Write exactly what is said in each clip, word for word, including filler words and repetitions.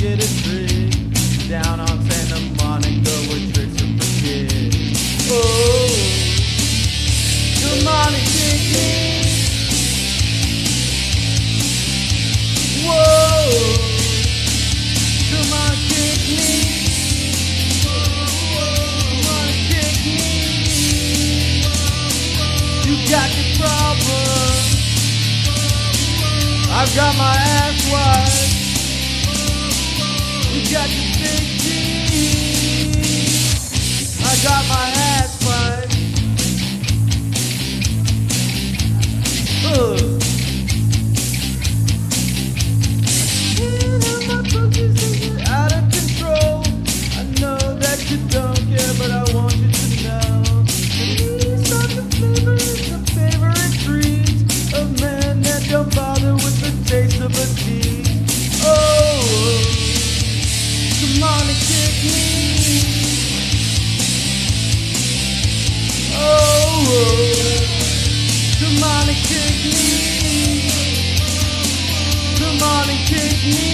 get a trick down on Santa Monica with tricks of the kid. Oh, come on and kick me. Whoa, come on, kick me. Come on and kick me. You got your problem. I've got my ass wide. You got your big teeth. I got my ass wide. Ugh. My focus is out of control. I know that you don't care, but I want you to know. These are the flavors of favorite treats of men that don't bother with the taste of a teeth. Oh, come on and kick me. Oh, come on and kick me. Come on and kick me.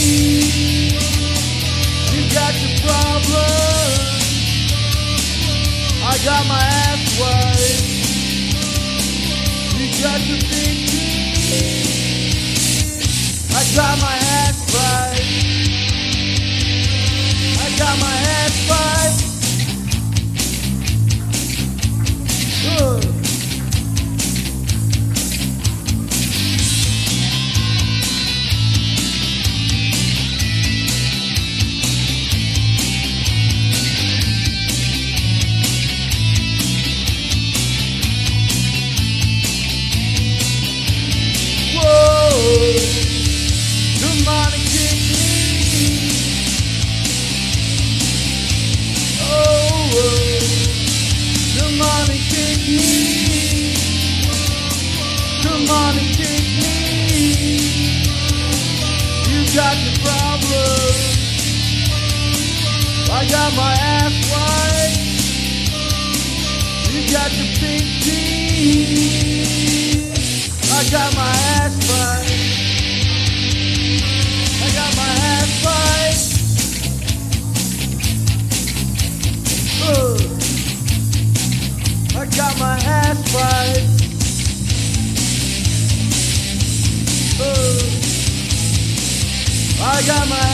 You got your problem. I got my ass wide. You got your big teeth. I got my ass wide. I got my ass wide. Ugh. Come on and kick me. Oh, come on and kick me. Come on and kick me. You got your problem. I got my ass wide. You got your big teeth. I got my ass wide. I got my ass wide. Ugh. I got my ass wide. Ugh. I got my